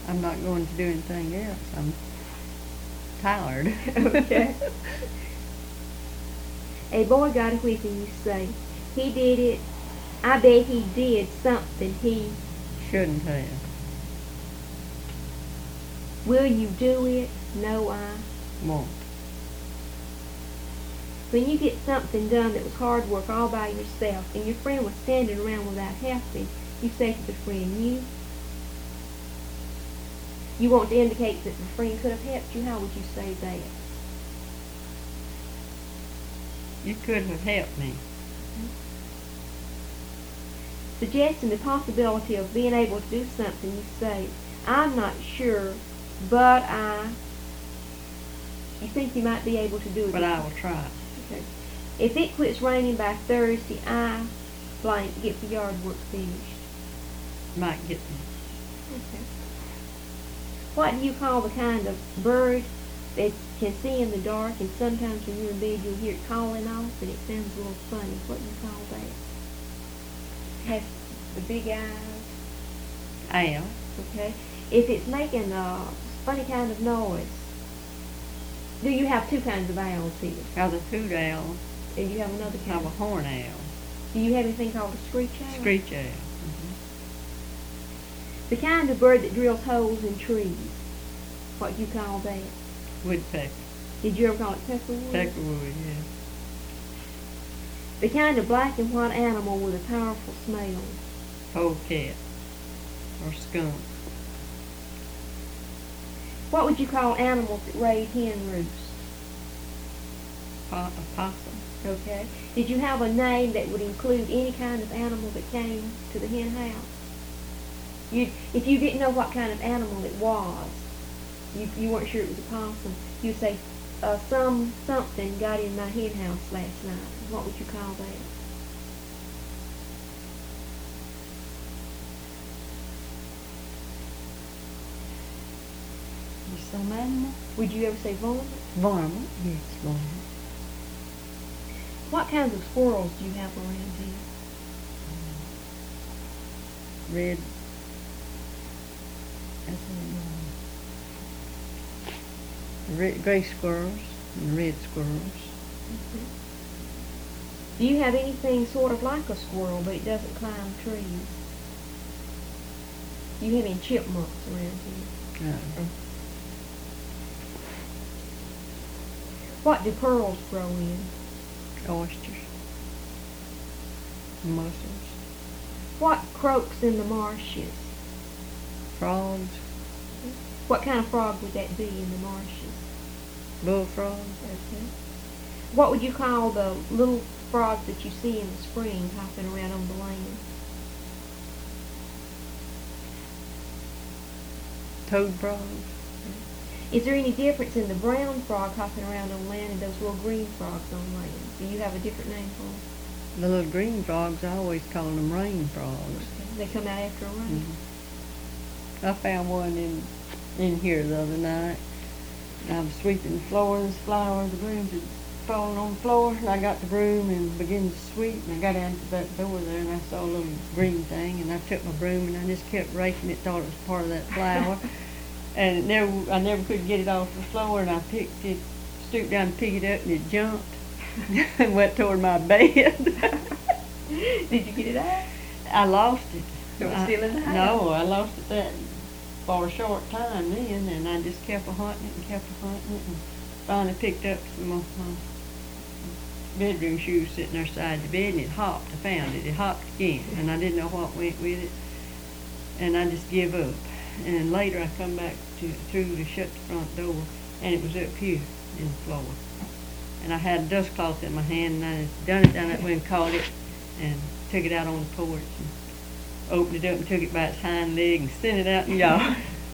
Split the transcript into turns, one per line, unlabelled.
I'm not going to do anything else. I'm tired.
Okay. A boy got a whipping, you say. He did it. I bet he did something he...
Shouldn't have.
Will you do it? No, I
Won't.
When you get something done that was hard work all by yourself, and your friend was standing around without helping, you say to the friend, you want to indicate that the friend could have helped you. How would you say that?
You could have helped me.
Suggesting the possibility of being able to do something, you say, I'm not sure, but you think you might be able to do it.
But I will try.
Okay. If it quits raining by Thursday, I blank get the yard work finished.
Might get me.
Okay. What do you call the kind of bird that can see in the dark, and sometimes when you're in bed you'll hear it calling off and it sounds a little funny? What do you call that? Has the big eyes.
Owl.
Okay. If it's making a funny kind of noise, do you have two kinds of owls here?
I have a hoot owl.
And you have another
I have
kind?
a horn owl.
Do you have anything called a screech owl?
Screech owl.
The kind of bird that drills holes in trees. What do you call that?
Woodpecker.
Did you ever call it peckerwood?
Peckerwood, yeah.
The kind of black and white animal with a powerful smell.
Polecat. Or skunk.
What would you call animals that raise hen roosts?
A possum.
Okay. Did you have a name that would include any kind of animal that came to the hen house? If you didn't know what kind of animal it was, you weren't sure it was a possum, you'd say, something got in my hen house last night. What would you call that?
Some animal?
Would you ever say varmint?
Varmint. Yes, varmint.
What kinds of squirrels do you have around here?
Red. Gray squirrels and red squirrels.
Mm-hmm. Do you have anything sort of like a squirrel, but it doesn't climb trees? Do you have any chipmunks around here?
No.
What do pearls grow in?
Oysters. Mussels.
What croaks in the marshes?
Frogs.
What kind of frog would that be in the marshes?
Bullfrog.
Okay. What would you call the little frogs that you see in the spring hopping around on the land?
Toad frog.
Is there any difference in the brown frog hopping around on land and those little green frogs on land? Do you have a different name for them?
The little green frogs, I always call them rain frogs.
Okay. They come out after a rain.
Mm-hmm. I found one in here the other night. I was sweeping the floor and this flower, the brooms had fallen on the floor, and I got the broom and began to sweep, and I got down to that door there and I saw a little green thing, and I took my broom and I just kept raking it, thought it was part of that flower. And I never could get it off the floor, and I picked it, stooped down to pick it up, and it jumped and went toward my bed.
Did you get it out?
I lost it.
It was still in the house?
No, I lost it that for a short time then, and I just kept hunting it and kept hunting it, and finally picked up some of my bedroom shoes sitting there side the bed, and it hopped. I found it. It hopped again, and I didn't know what went with it, and I just give up. And later I come back through to shut the front door, and it was up here in the floor. And I had a dust cloth in my hand, and I just done it down that way and caught it, and took it out on the porch, and opened it up and took it by its hind leg and sent it out in the yard.